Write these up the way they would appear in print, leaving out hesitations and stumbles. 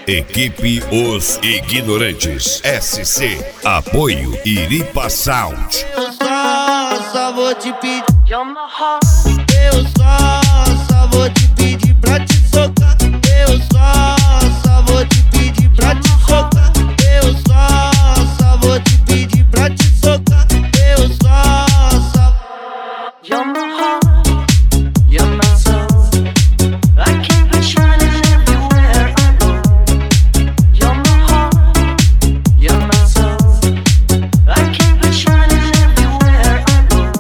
Equipe Os Ignorantes. SC. Apoio Iripa Sound. Eu só vou te pedir. Eu só vou te pedir pra te socar. Eu só vou te pedir pra te socar. Eu só vou te pedir pra te socar. Eu só. You're my heart, you're my soul. I keep it shining everywhere I go. You're my heart, you're my soul. I keep it shining everywhere I go.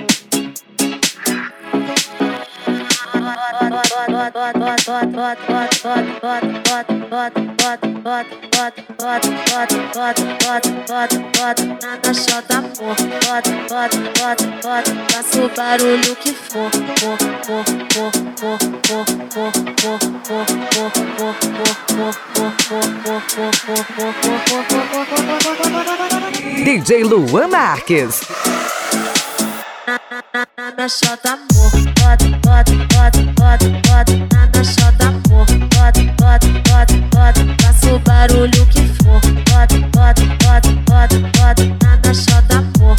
Nada chata, faça o barulho que for. DJ Luan Marques. Nada chata, amor. Nada chata, amor. Faça o barulho que for. Nada chata, amor.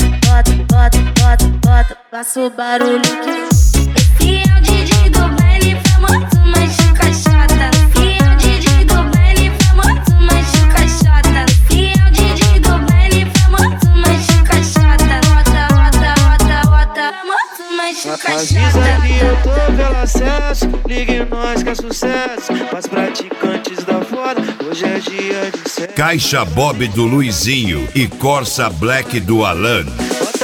Faça o barulho que for. Esse é o DJ do baile famoso, mas de caixota. Esse é o DJ do baile famoso, mas de caixota. Esse é o DJ do baile famoso, mas de caixota. Rota, famoso, mas de caixota. Avisa que eu tô pelo acesso. Ligue nós que é sucesso. Mas praticantes da foda, hoje é dia de sexo. Caixa Bob do Luizinho e Corsa Black do Alan.